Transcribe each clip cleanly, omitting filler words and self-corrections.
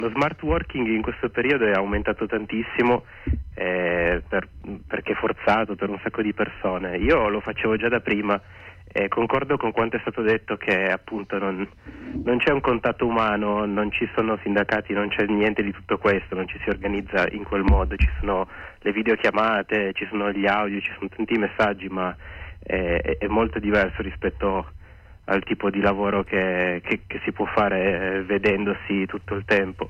Lo smart working in questo periodo è aumentato tantissimo perché è forzato per un sacco di persone. Io lo facevo già da prima e concordo con quanto è stato detto, che appunto non c'è un contatto umano, non ci sono sindacati, non c'è niente di tutto questo, non ci si organizza in quel modo. Ci sono le videochiamate, ci sono gli audio, ci sono tanti messaggi, ma è molto diverso rispetto al tipo di lavoro che si può fare vedendosi tutto il tempo.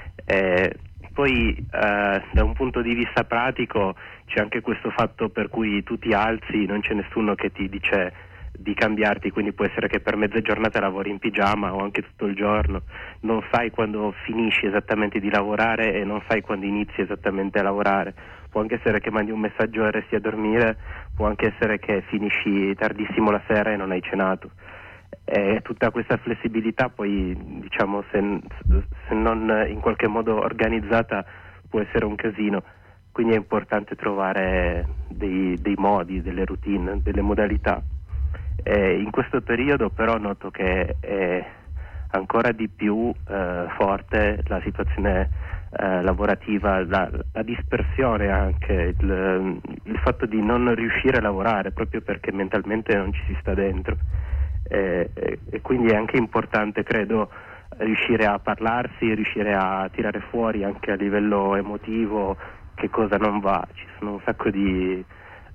Poi da un punto di vista pratico c'è anche questo fatto per cui tu ti alzi, non c'è nessuno che ti dice di cambiarti, quindi può essere che per mezza giornata lavori in pigiama o anche tutto il giorno, non sai quando finisci esattamente di lavorare e non sai quando inizi esattamente a lavorare. Può anche essere che mandi un messaggio e resti a dormire, può anche essere che finisci tardissimo la sera e non hai cenato. Tutta questa flessibilità poi, diciamo, se non in qualche modo organizzata, può essere un casino. Quindi è importante trovare dei modi, delle routine, delle modalità. In questo periodo però noto che è ancora di più forte la situazione lavorativa, la dispersione, anche il fatto di non riuscire a lavorare proprio perché mentalmente non ci si sta dentro. E quindi è anche importante, credo, riuscire a parlarsi, riuscire a tirare fuori anche a livello emotivo che cosa non va. Ci sono un sacco di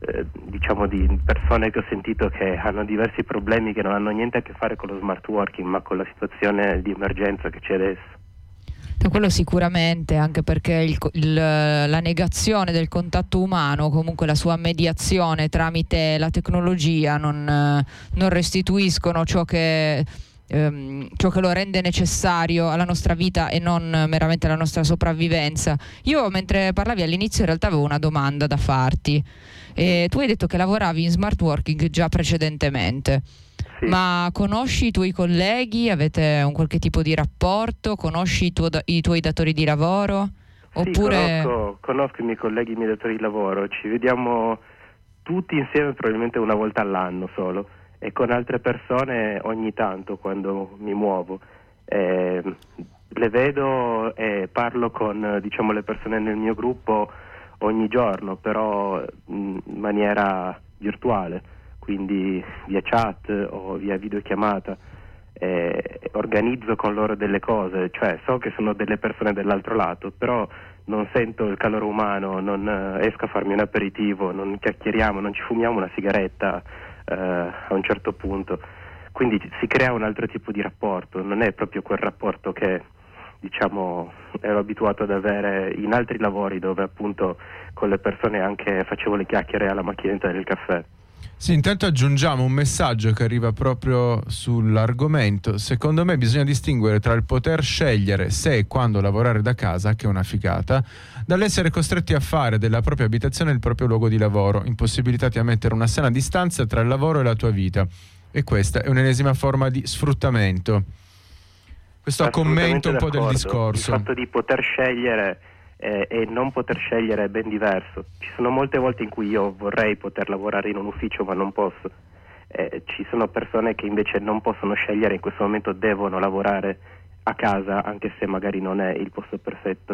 persone che ho sentito che hanno diversi problemi che non hanno niente a che fare con lo smart working, ma con la situazione di emergenza che c'è adesso. Quello sicuramente, anche perché la negazione del contatto umano, comunque la sua mediazione tramite la tecnologia non restituiscono ciò che lo rende necessario alla nostra vita e non meramente alla nostra sopravvivenza. Io, mentre parlavi all'inizio, in realtà avevo una domanda da farti. Tu hai detto che lavoravi in smart working già precedentemente. Sì. Ma conosci i tuoi colleghi? Avete un qualche tipo di rapporto? Conosci i tuoi datori di lavoro? Oppure... Sì, conosco i miei colleghi, i miei datori di lavoro. Ci vediamo tutti insieme probabilmente una volta all'anno solo, e con altre persone ogni tanto quando mi muovo. Le vedo e parlo con, diciamo, le persone nel mio gruppo ogni giorno, però in maniera virtuale, quindi via chat o via videochiamata. Organizzo con loro delle cose, cioè so che sono delle persone dell'altro lato, però non sento il calore umano, non esco a farmi un aperitivo, non chiacchieriamo, non ci fumiamo una sigaretta a un certo punto. Quindi si crea un altro tipo di rapporto, non è proprio quel rapporto che, diciamo, ero abituato ad avere in altri lavori, dove appunto con le persone anche facevo le chiacchiere alla macchinetta del caffè. Sì, intanto aggiungiamo un messaggio che arriva proprio sull'argomento. Secondo me bisogna distinguere tra il poter scegliere se e quando lavorare da casa, che è una figata, dall'essere costretti a fare della propria abitazione il proprio luogo di lavoro, impossibilitati a mettere una sana distanza tra il lavoro e la tua vita. E questa è un'ennesima forma di sfruttamento. Questo commenta un po' del discorso. Il fatto di poter scegliere e non poter scegliere è ben diverso. Ci sono molte volte in cui io vorrei poter lavorare in un ufficio ma non posso. Ci sono persone che invece non possono scegliere, in questo momento devono lavorare a casa anche se magari non è il posto perfetto.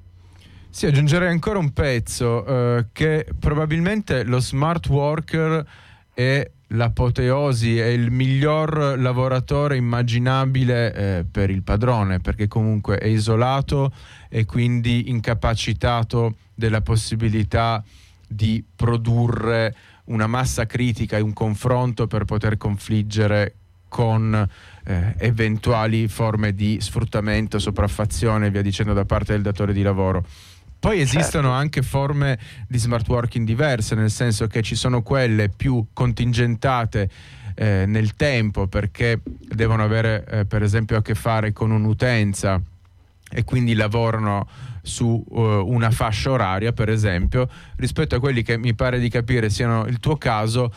Sì, aggiungerei ancora un pezzo, che probabilmente lo smart worker è l'apoteosi, è il miglior lavoratore immaginabile per il padrone, perché comunque è isolato e quindi incapacitato della possibilità di produrre una massa critica e un confronto per poter confliggere con eventuali forme di sfruttamento, sopraffazione e via dicendo da parte del datore di lavoro. Poi esistono anche forme di smart working diverse, nel senso che ci sono quelle più contingentate nel tempo, perché devono avere per esempio a che fare con un'utenza e quindi lavorano su una fascia oraria, per esempio, rispetto a quelli che mi pare di capire siano il tuo caso,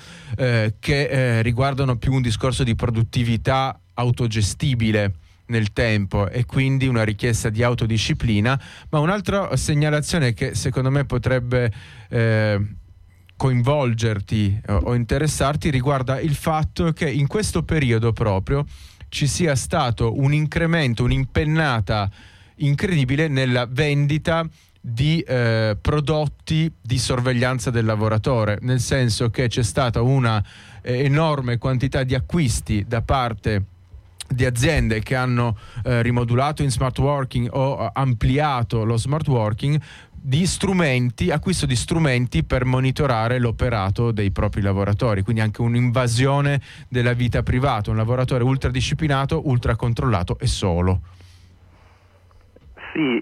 che riguardano più un discorso di produttività autogestibile nel tempo e quindi una richiesta di autodisciplina. Ma un'altra segnalazione che secondo me potrebbe coinvolgerti o interessarti riguarda il fatto che in questo periodo proprio ci sia stato un incremento, un'impennata incredibile nella vendita di prodotti di sorveglianza del lavoratore, nel senso che c'è stata una enorme quantità di acquisti da parte di aziende che hanno rimodulato in smart working o ampliato lo smart working, di strumenti, acquisto di strumenti per monitorare l'operato dei propri lavoratori, quindi anche un'invasione della vita privata, un lavoratore ultra disciplinato, ultra controllato e solo. Sì,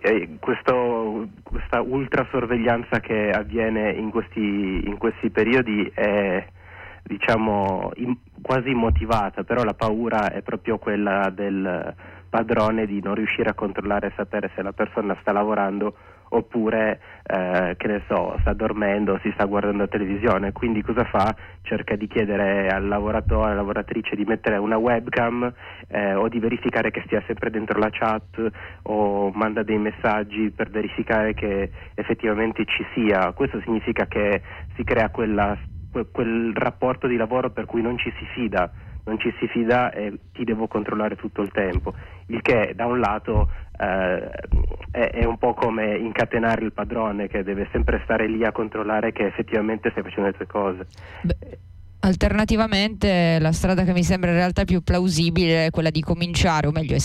questa ultrasorveglianza che avviene in questi periodi è, diciamo, quasi immotivata, però la paura è proprio quella del padrone di non riuscire a controllare e sapere se la persona sta lavorando oppure che ne so, sta dormendo, si sta guardando la televisione. Quindi cosa fa? Cerca di chiedere al lavoratore, alla lavoratrice di mettere una webcam o di verificare che stia sempre dentro la chat, o manda dei messaggi per verificare che effettivamente ci sia. Questo significa che si crea quel rapporto di lavoro per cui non ci si fida e ti devo controllare tutto il tempo, il che da un lato è un po' come incatenare il padrone che deve sempre stare lì a controllare che effettivamente stai facendo le tue cose. Alternativamente la strada che mi sembra in realtà più plausibile è quella di cominciare, o meglio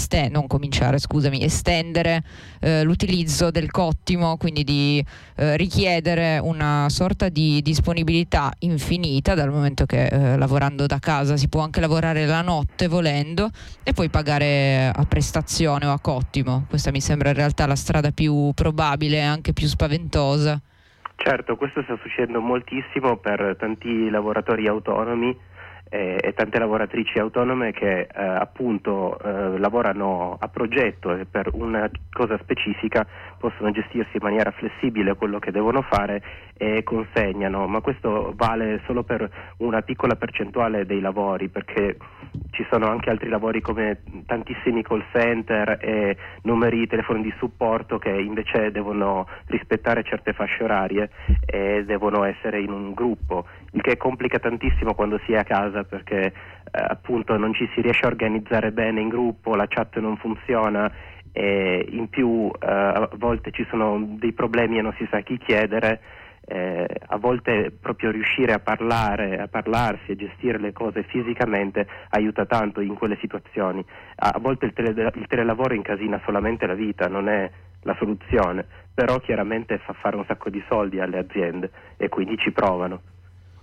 estendere l'utilizzo del cottimo, quindi di richiedere una sorta di disponibilità infinita, dal momento che lavorando da casa si può anche lavorare la notte volendo, e poi pagare a prestazione o a cottimo. Questa mi sembra in realtà la strada più probabile e anche più spaventosa. Certo, questo sta succedendo moltissimo per tanti lavoratori autonomi e tante lavoratrici autonome che appunto lavorano a progetto e per una cosa specifica possono gestirsi in maniera flessibile quello che devono fare e consegnano, ma questo vale solo per una piccola percentuale dei lavori, perché ci sono anche altri lavori come tantissimi call center e numeri di telefono di supporto che invece devono rispettare certe fasce orarie e devono essere in un gruppo, il che complica tantissimo quando si è a casa, perché appunto non ci si riesce a organizzare bene in gruppo, la chat non funziona e in più a volte ci sono dei problemi e non si sa a chi chiedere. A volte proprio riuscire a parlarsi e gestire le cose fisicamente aiuta tanto in quelle situazioni. A volte il telelavoro incasina solamente la vita, non è la soluzione, però chiaramente fa fare un sacco di soldi alle aziende e quindi ci provano.